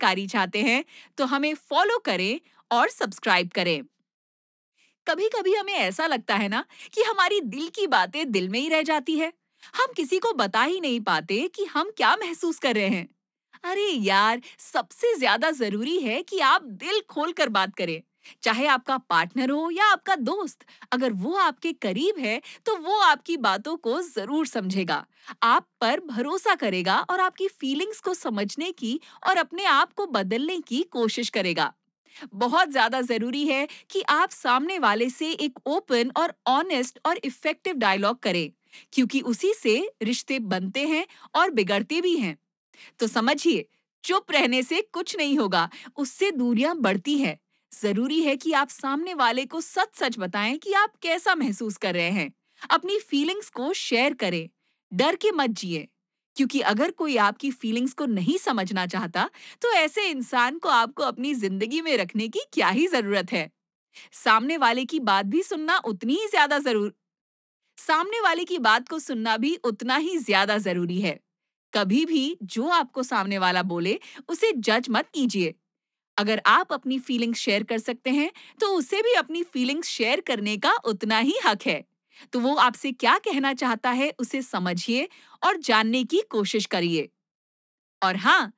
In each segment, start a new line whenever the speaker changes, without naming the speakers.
चमत्कारी चाहते हैं, तो हमें फॉलो करें और सब्सक्राइब करें। कभी-कभी हमें ऐसा लगता है ना कि हमारी दिल की बातें दिल में ही रह जाती है। हम किसी को बता ही नहीं पाते कि हम क्या महसूस कर रहे हैं। अरे यार, सबसे ज्यादा जरूरी है कि आप दिल खोलकर बात करें। चाहे आपका पार्टनर हो या आपका दोस्त, अगर वो आपके करीब है, तो वो आपकी बातों को जरूर समझेगा, आप पर भरोसा करेगा और आपकी फीलिंग्स को समझने की और अपने आप को बदलने की कोशिश करेगा। बहुत ज्यादा जरूरी है कि आप सामने वाले से एक ओपन और ऑनेस्ट और इफेक्टिव डायलॉग करें, क्योंकि उसी से रिश्ते बनते हैं और बिगड़ते भी हैं। तो समझिए, चुप रहने से कुछ नहीं होगा, उससे दूरियां बढ़ती हैं। जरूरी है कि आप सामने वाले को सच-सच बताएं कि आप कैसा महसूस कर रहे हैं। अपनी फीलिंग्स को शेयर करें, डर के मत जिए, क्योंकि अगर कोई आपकी फीलिंग्स को नहीं समझना चाहता, तो ऐसे इंसान को आपको अपनी जिंदगी में रखने की क्या ही जरूरत है। सामने वाले की बात भी सुनना उतनी ही ज्यादा जरूर सामने वाले की बात को सुनना भी उतना ही ज्यादा जरूरी है। कभी भी जो आपको सामने वाला बोले, उसे जज मत कीजिए। अगर आप अपनी फीलिंग्स शेयर कर सकते हैं, तो उसे भी अपनी फीलिंग्स शेयर करने का उतना ही हक है। तो वो आपसे क्या कहना चाहता है, उसे समझिए और जानने की कोशिश करिए। और हाँ,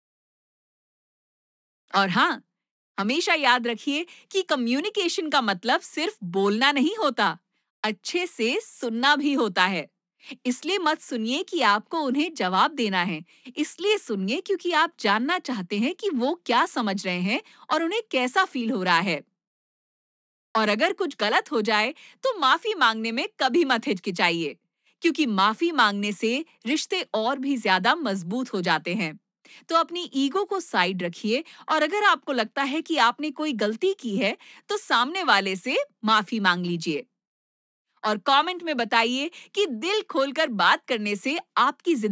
और हाँ, हमेशा याद रखिए कि कम्युनिकेशन का मतलब सिर्फ बोलना नहीं होता, अच्छे से सुनना भी होता है। इसलिए मत सुनिए कि आपको उन्हें जवाब देना है। इसलिए सुनिए क्योंकि आप जानना चाहते हैं कि वो क्या समझ रहे हैं और उन्हें कैसा फील हो रहा है। और अगर कुछ गलत हो जाए, तो माफी मांगने में कभी मत हिचकिचाइए, क्योंकि माफी मांगने से रिश्ते और भी ज्यादा मजबूत हो जाते हैं। तो अपनी ईगो को साइड रखिए, और अगर आपको लगता है कि आपने कोई गलती की है, तो सामने वाले से माफी मांग लीजिए। और कमेंट में बताइए कि दिल खोलकर बात करने से आपकी